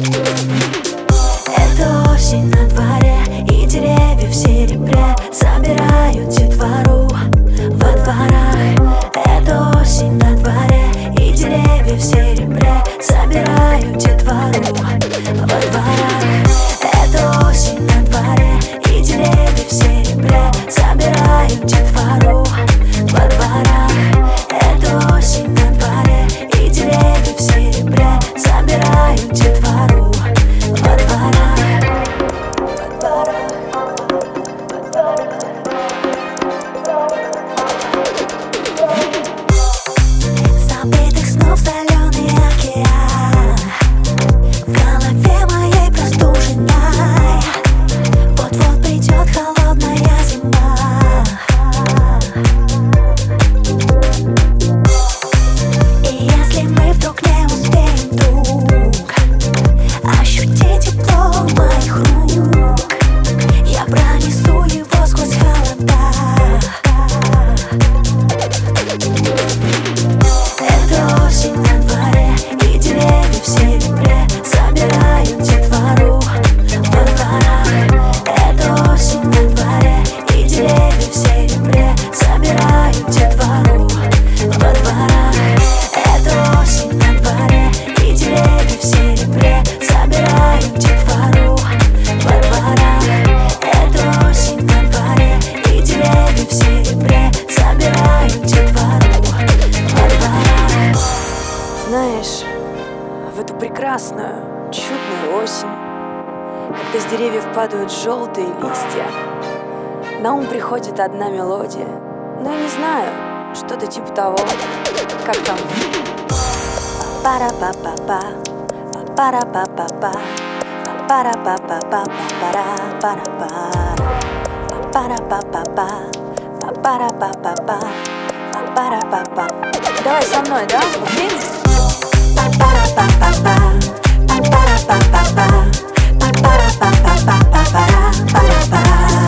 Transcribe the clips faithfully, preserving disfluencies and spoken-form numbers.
Это осень на дворе, и деревья в серебре собирают детвору во дворах. Это осень на дворе, и деревья в серебре собирают детвору во дворах. Это осень на дворе, и деревья в серебре собирают детвору во дворах. Это осень на дворе, и деревья в серебре собирают детвору во дворах. Забытых снов соленый океан в голове моей простуженной. Вот-вот придет холодная зима. И если мы вдруг не успеем, друг, ощути тепло моих рук, я пронесу его сквозь холода. Это осень на дворе, и деревья в серебре собирают детвору во дворах. Это осень на дворе, и деревья в серебре собирают детвору во дворах. Это осень на дворе, и деревья в серебре собирают детвору во дворах. Это осень на дворе, и деревья в серебре собирают детвору во дворах. Знаешь, в эту прекрасную, чудную осень, когда с деревьев падают желтые листья, на ум приходит одна мелодия. Но я не знаю, что-то типа того, как там. Пара-па-па-па, пара-па-па-па, пара-па-па-па, пара-пара-пара, пара-па-па-па, пара-па-па-па, пара-па-па. Давай со мной, да? Окей? Пара-па-па-па, пара-па-па-па, пара-па-па-па, пара-пара-пара.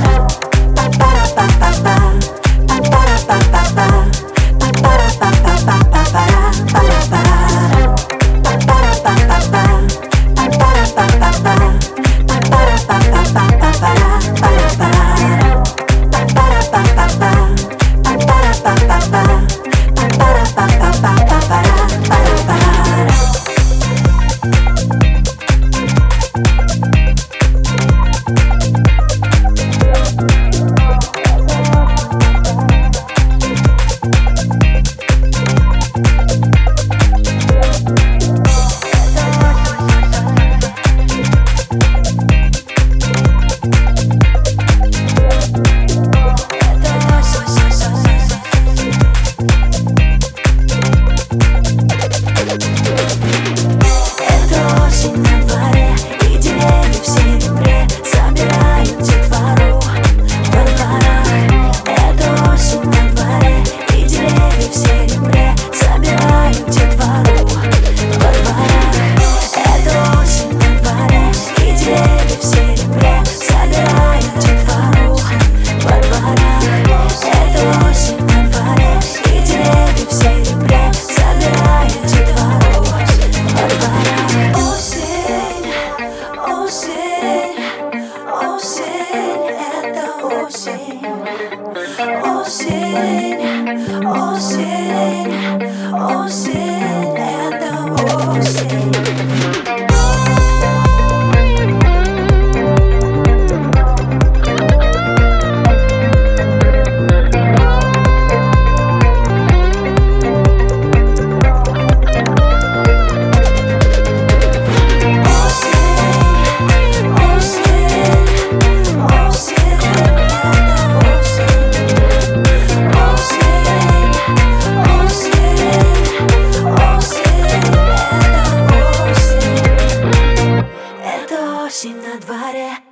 Осень, осень, осень, это осень. Осень на дворе.